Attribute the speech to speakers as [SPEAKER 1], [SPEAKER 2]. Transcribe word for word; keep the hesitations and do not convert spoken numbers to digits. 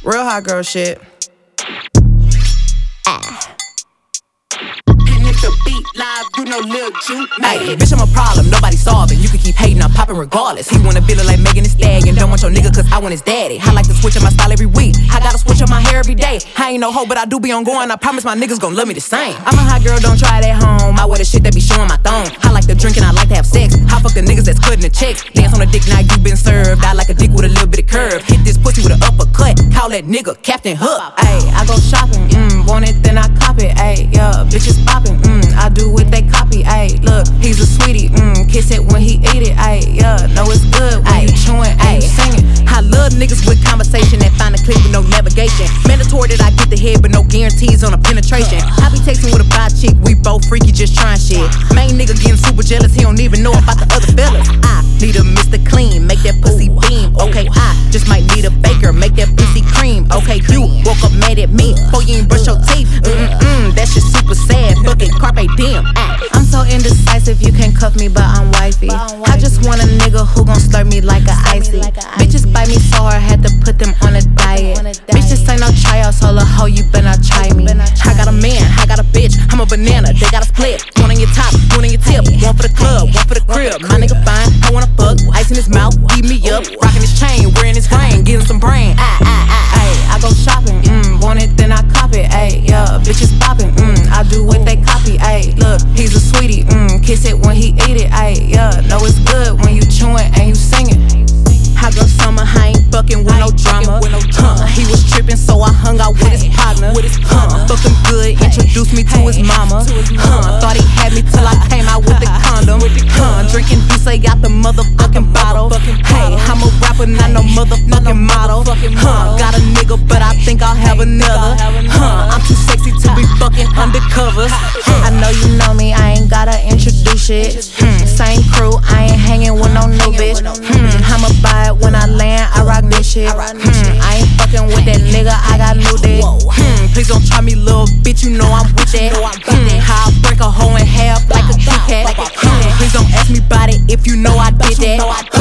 [SPEAKER 1] Real hot girl shit.
[SPEAKER 2] The beat live, you know Lil Juke.
[SPEAKER 3] Ayy, bitch, I'm a problem, nobody solving. You can keep hating, I'm popping regardless. He wanna be like Megan Thee Stallion. Don't want your nigga cause I want his daddy. I like to switch up my style every week. I gotta switch up my hair every day. I ain't no hoe, but I do be on going. I promise my niggas gon' love me the same. I'm a hot girl, don't try it at home. I wear the shit that be showing my thong. I like to drink and I like to have sex. I fuck the niggas that's cutting the checks. Dance on the dick, now you been served. I like a dick with a little bit of curve. Hit this pussy with an uppercut. Call that nigga Captain Hook.
[SPEAKER 1] Ayy, I go shopping, mm, want it, then I cop it. Ayy, yeah, bitches popping, mm, I do what they copy. Ayy, look, he's a sweetie, mm, kiss it when he eat it. Ayy, yeah, know it's good when you chewing, ayy, singing.
[SPEAKER 3] I love niggas with conversation that find a clip with no navigation. Mandatory that I get the head, but no guarantees on a penetration. I be texting with a bi chick, we both freaky, just trying shit. Main nigga getting super jealous, he don't even know about the other fellas. I need a Mister Clean, make that pussy beam. Okay, I just might need a baker, make that pussy cream. Okay, you woke up mad at me, before you ain't brush your teeth. Mm-mm, that shit super sad, fucking carpe diem.
[SPEAKER 1] I'm so indecisive, you can't cuff me, but I'm wifey. I just want a nigga who gon' slurp me like a icy. Bitches bite me so hard, had to put them on a diet. Bitch, this ain't no tryouts, so a hoe, you better not try me.
[SPEAKER 3] I got a man, I got a bitch, I'm a banana, they got a split. One on your top, one on your tip, one for the club, one for the crib. My nigga fine, I wanna fuck, ice in his mouth, eat me up, rockin' his chain, wearing his ring, getting some brain. Ah, ah, ah,
[SPEAKER 1] ayy, I go shopping, mm, want it, then I cop it. Ayy, yeah, bitches popping, mm, I do what they copy. Ayy, look, he's a sweetie, mm, kiss it when he eat it. Ayy, yeah, know it's good when you chewing and you singing.
[SPEAKER 3] Hot girl summer, I ain't fucking with no drama. Huh, he was trippin', so I hung out with his partner. Huh, fuck him good, introduced me to his mama. Huh, thought he had me till I came out with the condom. Huh, drinking Douce out the motherfucking bottle. Hey, I'm a rapper, not no motherfucking model. Huh, got a nigga, but I think I'll have another. Huh, I'm too sexy to be fucking undercover.
[SPEAKER 1] I know you know me, I ain't gotta introduce shit. Hmm, same crew, I ain't hanging with no new bitch. Hmm, I'ma buy it when I land, I rock new shit. Hmm, I ain't fucking with that nigga, I got new dick.
[SPEAKER 3] Hmm, please don't try me, little bitch, you know I'm with that. Hmm, how I break a hoe in half like a Kit Kat. Hmm, please don't ask me about it if you know I did that.